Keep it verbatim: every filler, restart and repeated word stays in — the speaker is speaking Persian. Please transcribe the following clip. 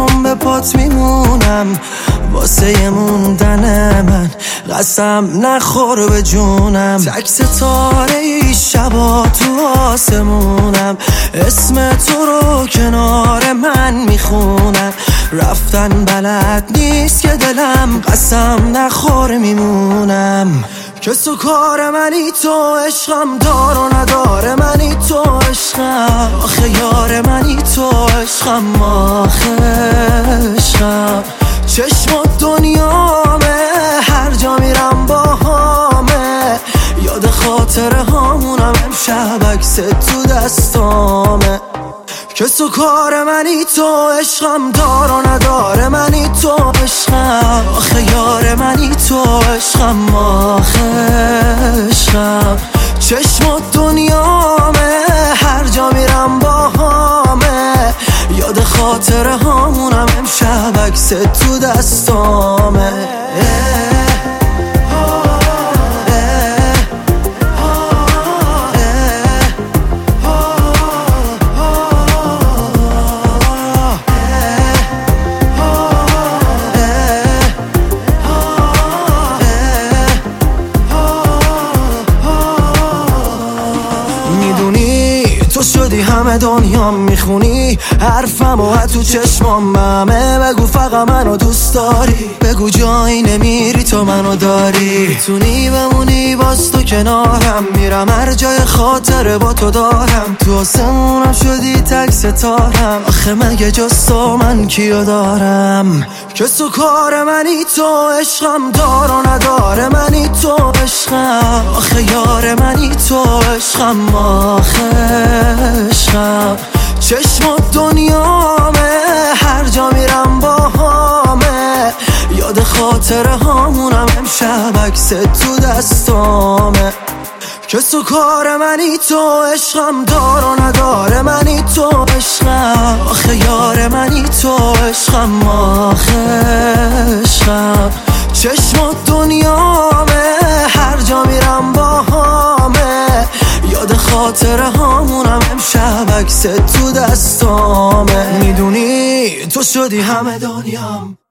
همون به پات میمونم واسه موندن من، قسم نخور به جونم. تک ستاره ای شبا تو آسمونم، اسم تو رو کنار من میخونم. رفتن بلد نیست که دلم، قسم نخور میمونم. کس و کار منی تو، عشقم دار و نداره منی تو، عشقم آخه یار منی تو، عشقم آخه عشقم. چشم و دنیامه، هر جا میرم با همه، یاد خاطره هامونم. امشب عکس تو دستامه. کس و کار منی تو، عشقم دار و نداره منی تو، عشقم آخه یار منی تو، عشقم آخه عشقم. چشم و دنیامه، هر جا میرم با همه، یاد خاطره هامونم. امشب عکس تو دستامه. تو شدی همه دنیا میخونی حرفم و تو چشمام همه. بگو فقط منو دوست داری، بگو جایی نمیری تو منو داری. میتونی بمونی باز تو کنارم، میرم هر جای خاطره با تو دارم. تو آسمونم شدی تک ستارم، آخه مگه جز تو من کیو دارم. کس و کار منی تو، عشقم دار و نداره منی تو، عشقم آخه یار منی تو، عشقم آخه عشقم. چشم و دنیامه، هر جا میرم با همه، یاد خاطره هامونم. امشب عکس تو دستامه. کس و کار منی تو، عشقم دار و نداره منی تو، عشقم آخه یار منی تو، عشقم آخه عشقم. چشم و دنیامه، هر جا میرم با همه، یاد خاطره هامونم. امشب عکس تو دستامه. میدونی تو شدی همه دنیام.